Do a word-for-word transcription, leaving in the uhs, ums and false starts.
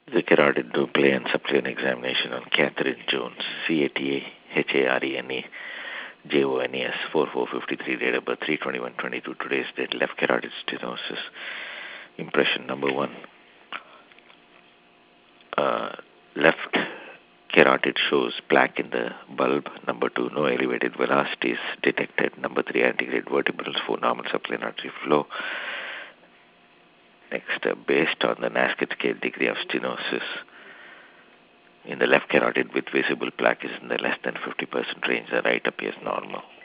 The carotid nuclei and subclinical examination on Catherine Jones, C A T A H A R E N E J O N E S, four four fifty-three, date of birth three twenty-one twenty-two, today's date, left carotid stenosis. Impression number one, uh, left carotid shows plaque in the bulb. Number two, no elevated velocities detected. Number three, antegrade vertebrals, four, normal subclinic artery flow. Next, uh, based on the Nasket scale, degree of stenosis in the left carotid with visible plaque is in the less than fifty percent range. The right appears normal.